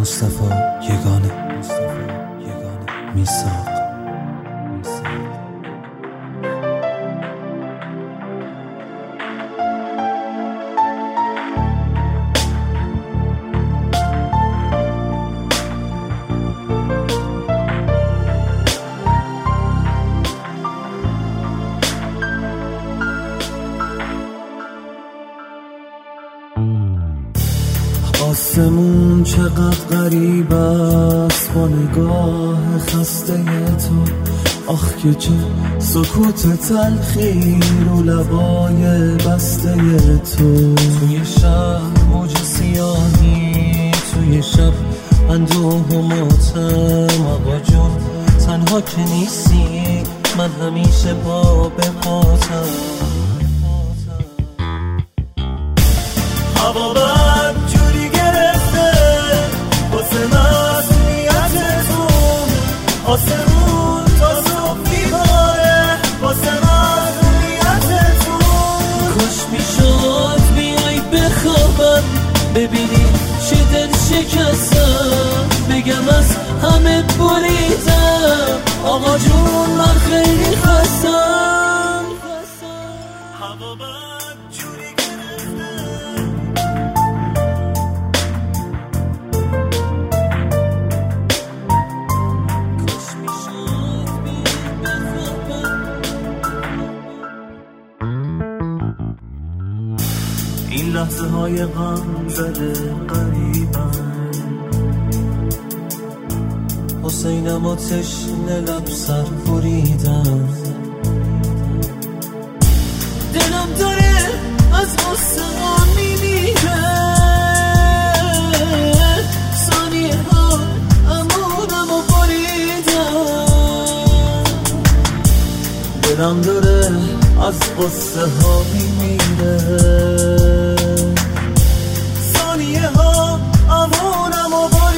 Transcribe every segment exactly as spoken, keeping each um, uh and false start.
مصطفی یگانه میثاق. آسمون چقدر غریب است با نگاه خسته تو. آخ که چه سکوت تلخی رو لبای بسته تو. توی شب موج سیاهی، توی شب اندوه و ماتم. آقا جون تنها که نیستی، من همیشه پا به پاتم. هوا بد جوری گرفته واسه مسئولیتتون. آسمون تا صبح میباره واسه مسئولیتتون. کاش میشد بیای بخوابم، ببینی چه دل شکستم. بگم از همه بریدم، آقا جون من خیلی خستم. هوا بد جوری گرفته. این لحظه های غم زده قریبن. حسینم و تشنه لب سر بریدم. دلم داره از غصه ها میمیره. ثانیه ها امونم و بریدم. دلم داره از غصه ها میمیره. ثانیه ها امونم و بریدم.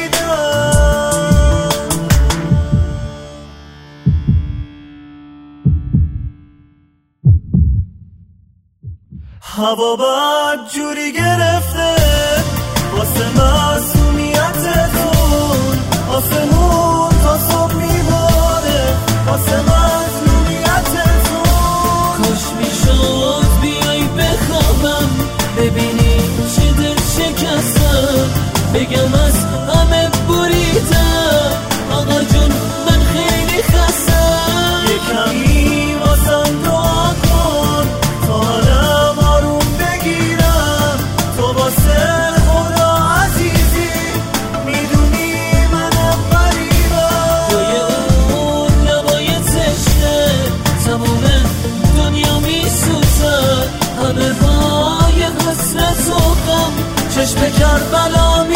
هوا بد جوری گرفته واسه معصومیتتون. آسمون تا صبح میباره واسه مظلومیتتون. کاش میشد بیای بخوابم، ببینی چه دل شکستم. بگم از همه بریدم، آقا جون من خیلی خستم. یه کمی واسم دعا کن تا حالم آروم بگیرم. تو واسه خدا عزیزی میدونی منم غریبم. جای اون لبای تشنه تموم دنیا میسوزن. همه پای حسرت و غم چشم کربلا می